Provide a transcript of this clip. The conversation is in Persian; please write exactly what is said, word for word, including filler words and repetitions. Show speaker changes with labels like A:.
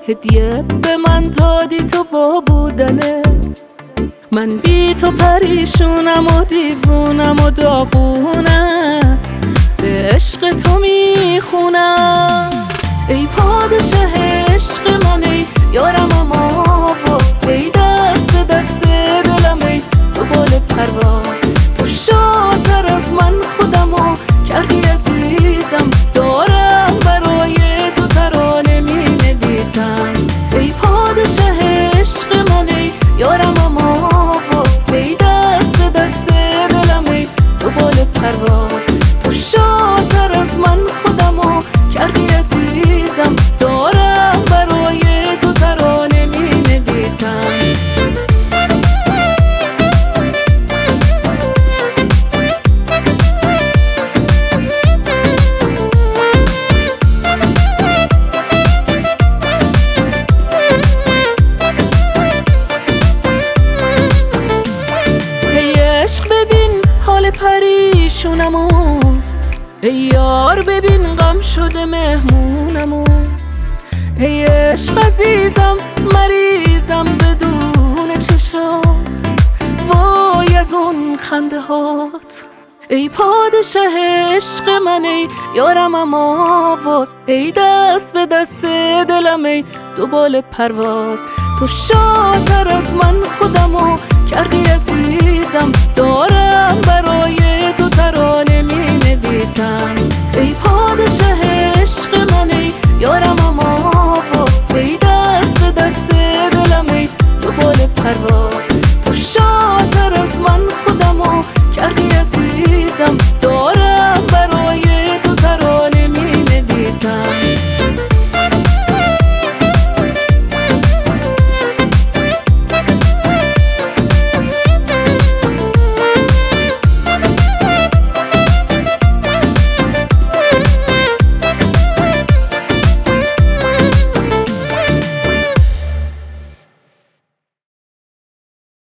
A: هدیه به من دادی تو با بودنه. من بی تو پریشونم و دیوونم و داغونم، به عشق تو میخونم. ای پادشه عشق من، ای یارم اما ای دست دست دلم، ای تو بال پرواز. تو شادتر از من خودمو کردی عزیزم، دارم برای تو ترانه می نویسم. ای پادشه عشق من، ای یارم اما ای دست دست دلم، ای تو بال پرواز. تو شادتر از من خودمو کردی عزیزم، دارم برای تو ترانه می نویسم. پریشونمو ای یار ببین غم شده مهمونمو. ای عشق عزیزم مریضم بدون چشام، وای از اون خنده هات. ای پادشه عشق من، ای یارم اماواز، ای دست به دست دلم، ای دو بال پرواز. تو شادتر از من خودمو کردی عزیزم، دارم برای تو ترانه می نویسم. ای پادشه عشق من، ای یارم اما